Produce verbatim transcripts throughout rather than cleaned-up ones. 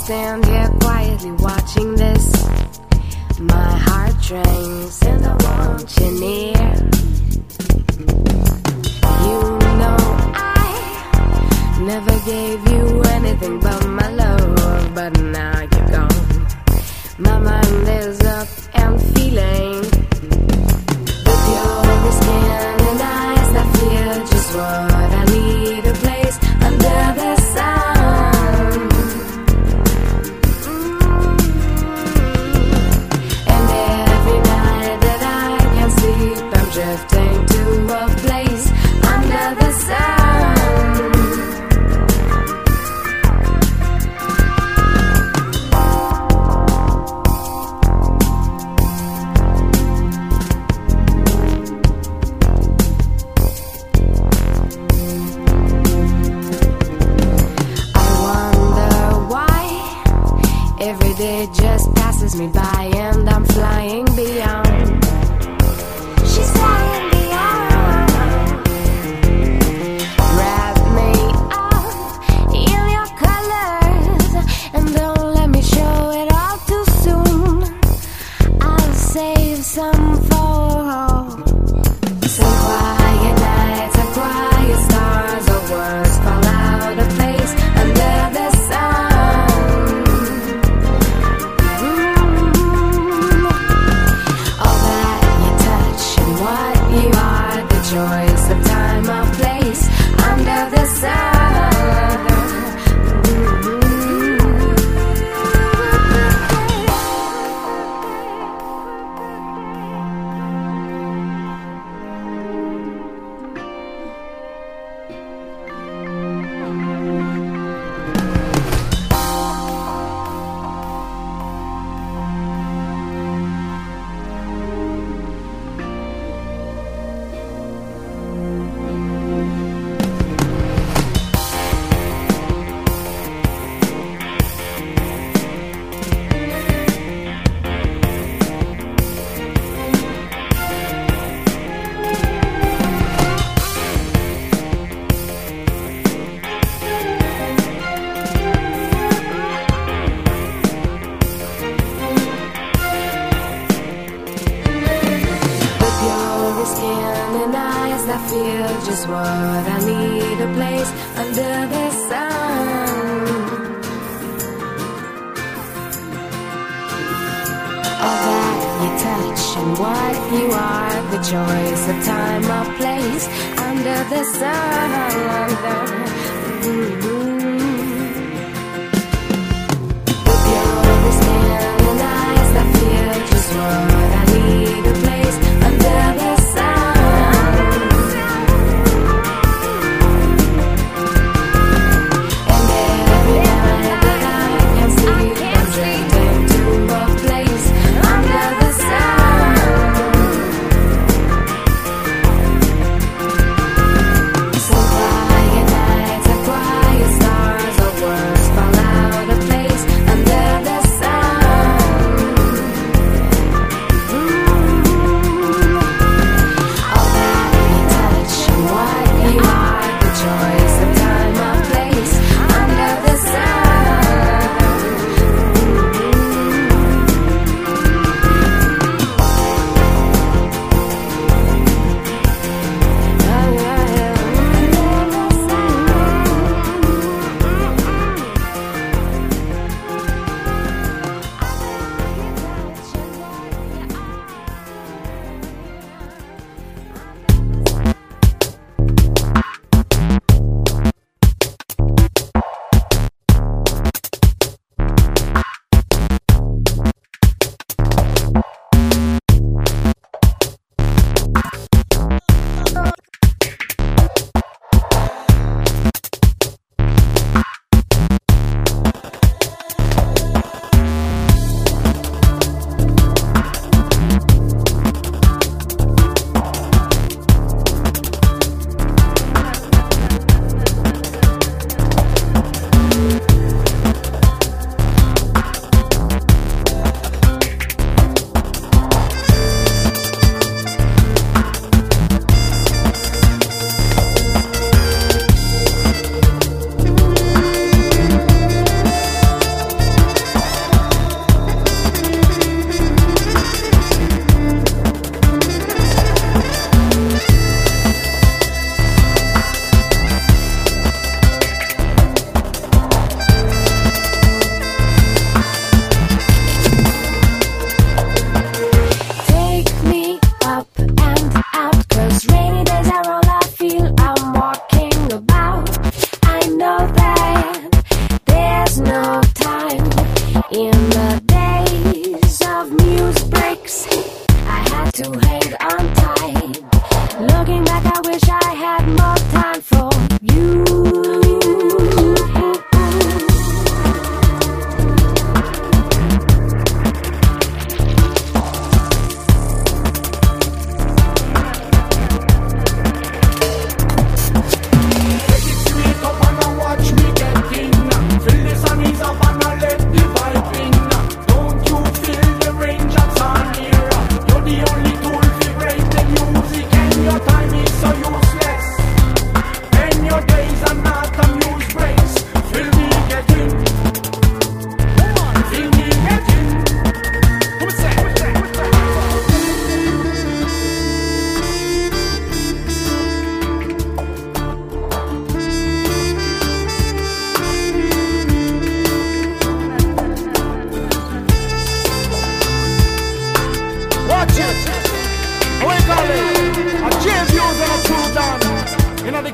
stand here quietly watching this. My heart drinks and I want you near. You know I never gave you anything but my love, but now you're gone. My mind is up and feeling with your skin and eyes that feel just what I need. A place under the sun. Mm-hmm. And every night that I can't sleep, I'm drifting to a place under the sun. Every day just passes me by and I'm flying beyond. She's flying beyond. Wrap me up in your colors and don't let me show it all too soon. I'll save some for some quiet nights, a quiet stars, or words fall out of place under the sun. Choice of time or place under the sun. I feel just what I need, a place under the sun. All that you touch and what you are, the choice of time or place under the sun. Mm-hmm. With your skin and eyes that feel just what I need, a place under the sun. Quiet nights, a quiet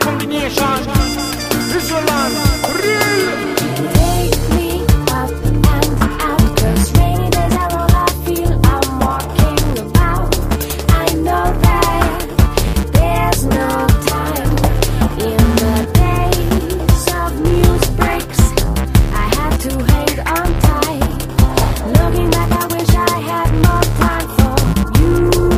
combination. Visualand, real. Take me up and out, 'cause rainy days are all I feel. I'm walking about. I know that there's no time in the days of news breaks. I had to hang on tight. Looking back, I wish I had more time for you.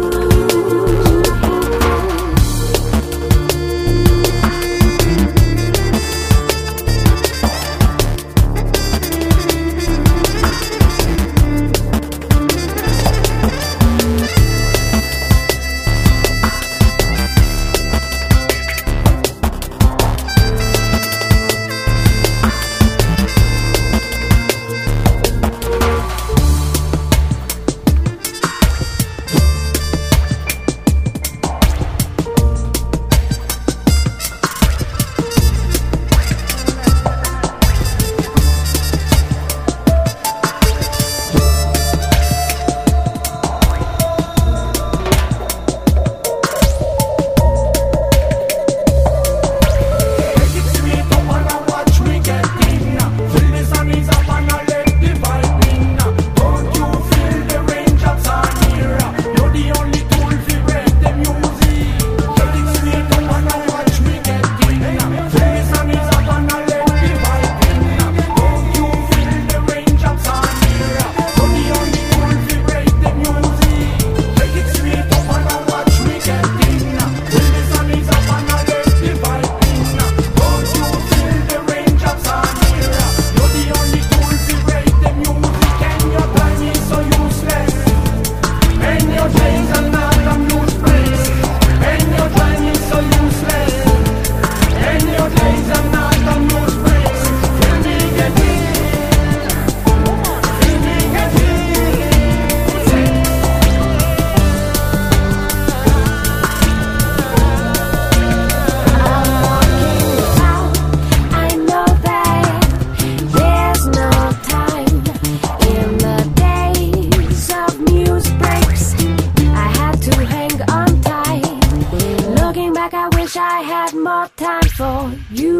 I had more time for you.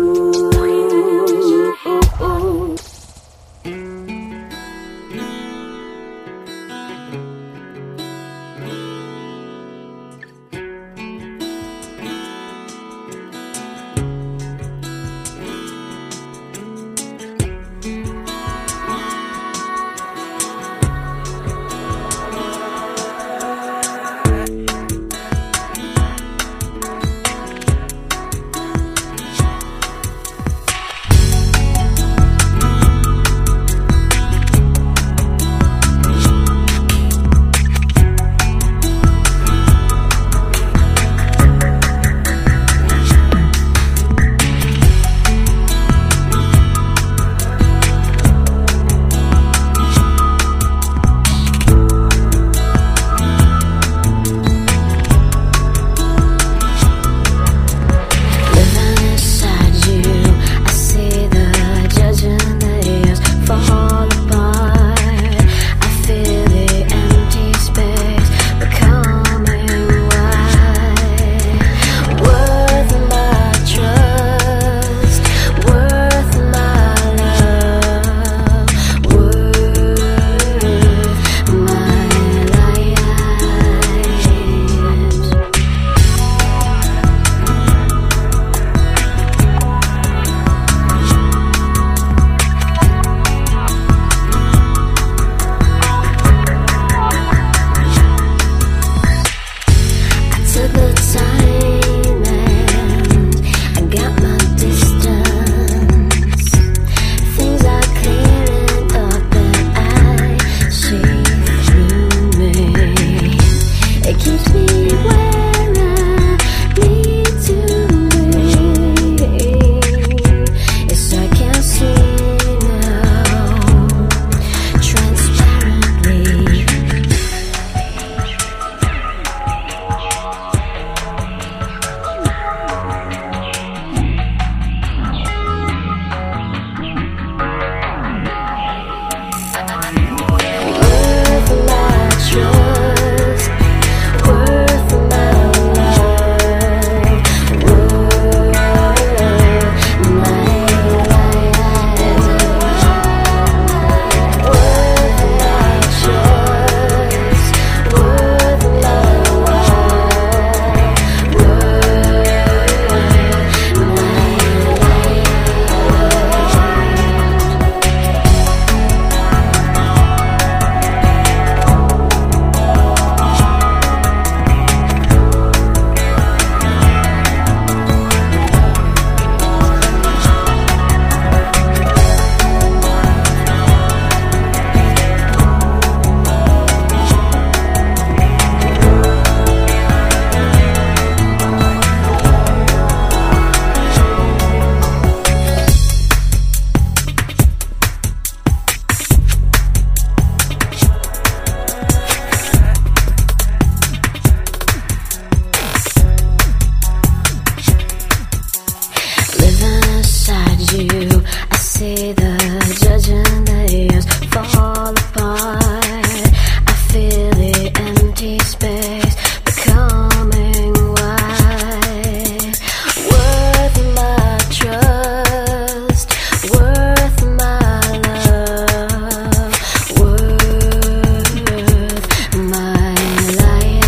see the judging layers fall apart. I feel the empty space becoming wide. Worth my trust, worth my love, worth my light.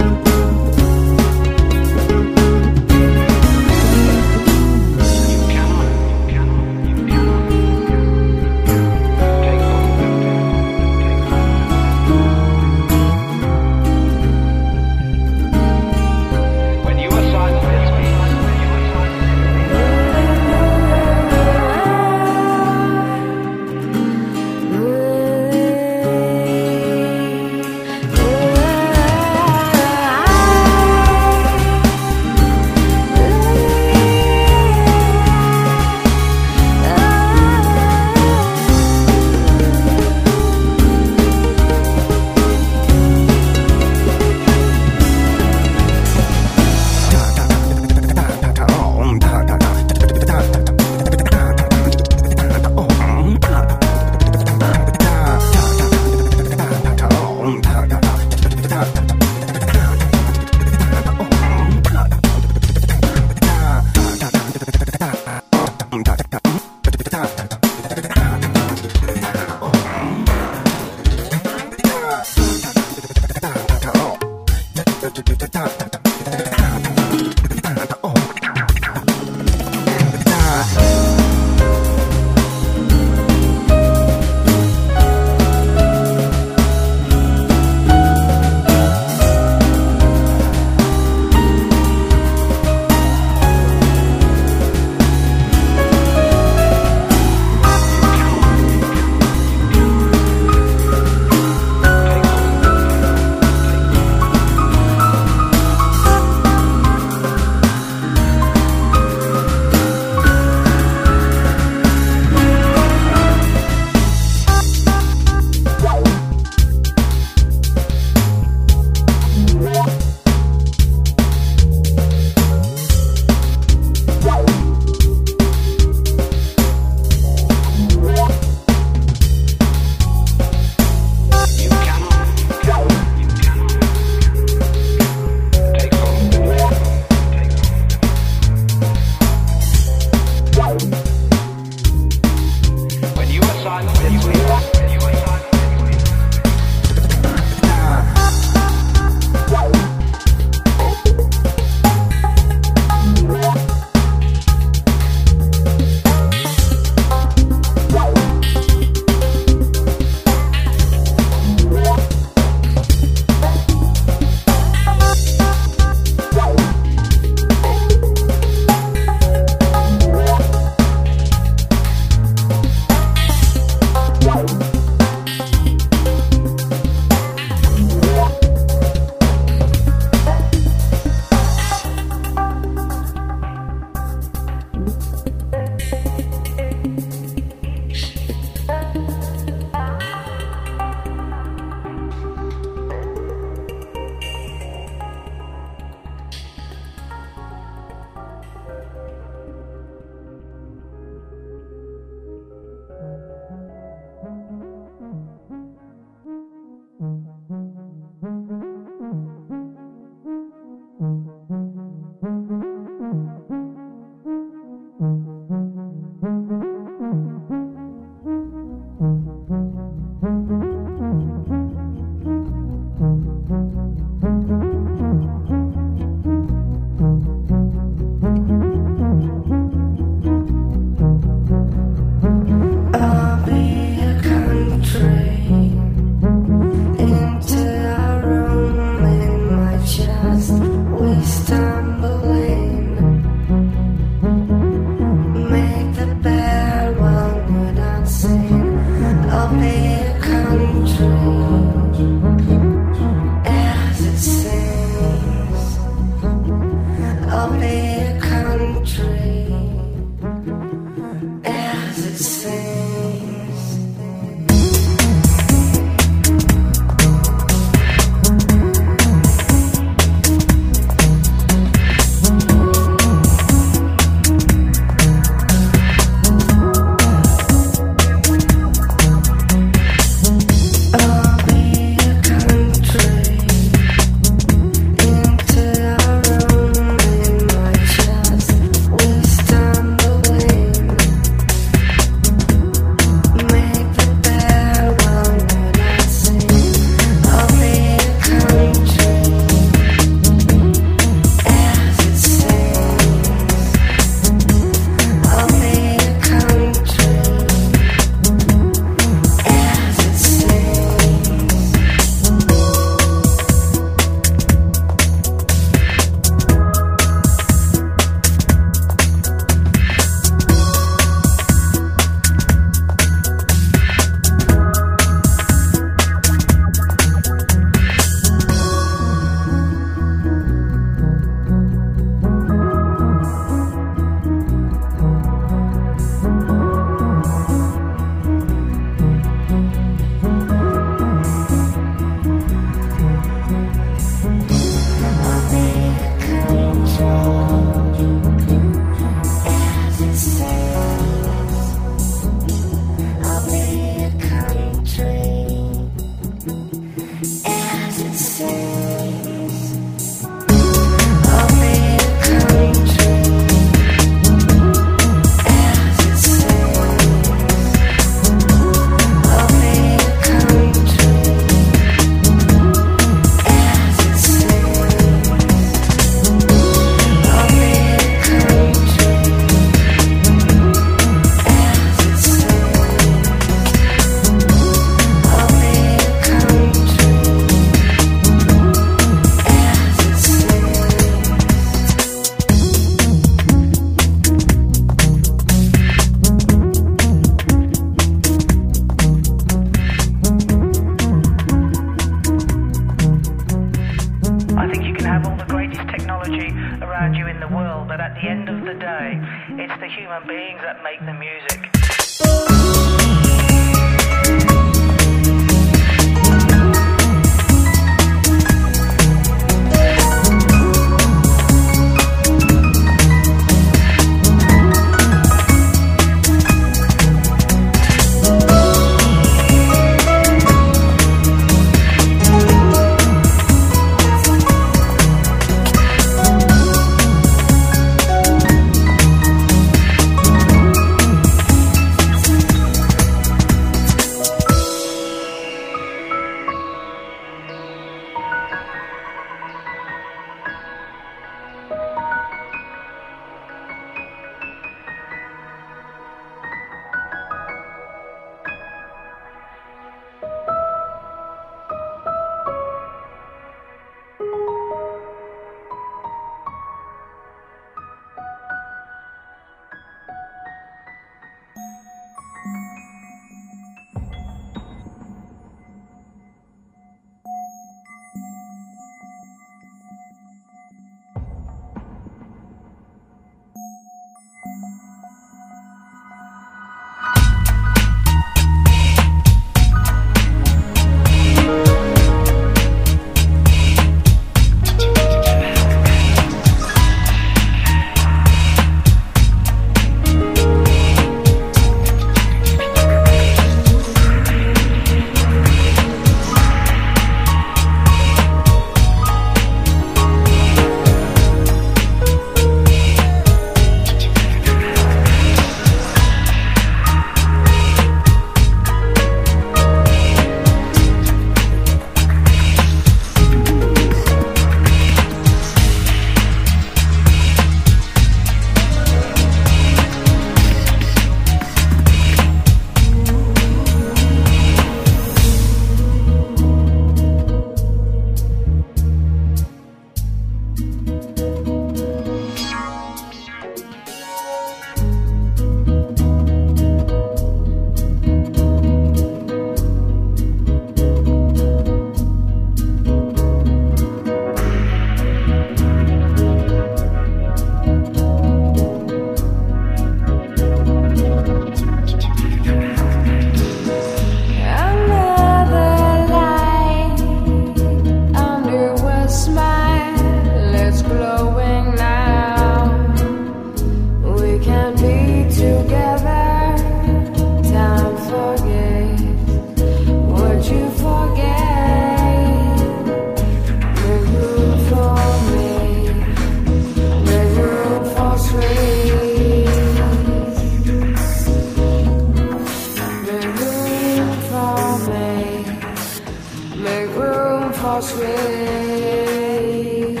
for sweet.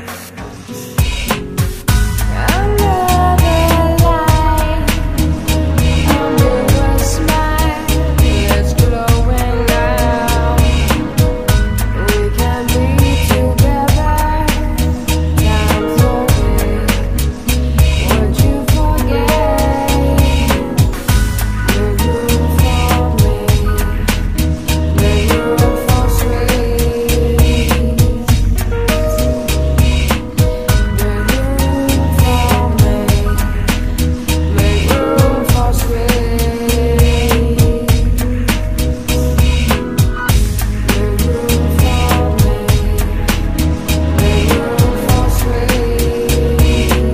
Another light under a smile that's glowing now. We can be together. Time forget. Would you forget? Make room for me. Make room for sweet. Make room for me. Make room for sweet. Make room for me. Make room for sweet.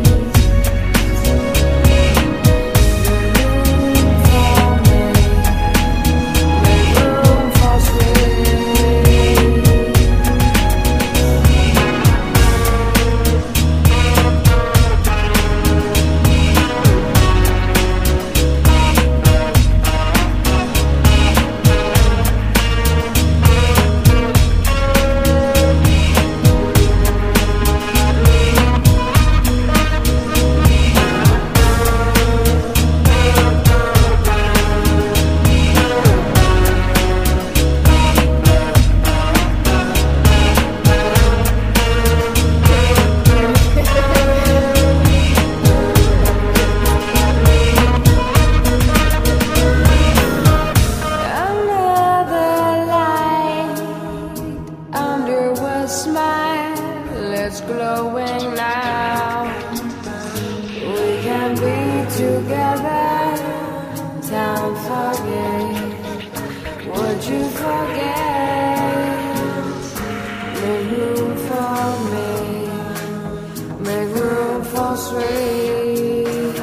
Another light under a smile, it's glowing now. We can be together. Time forget. Would you forget? Make room for me. Make room for sweet.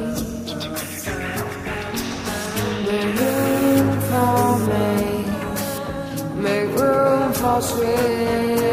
Make room for me. Make room for sweet.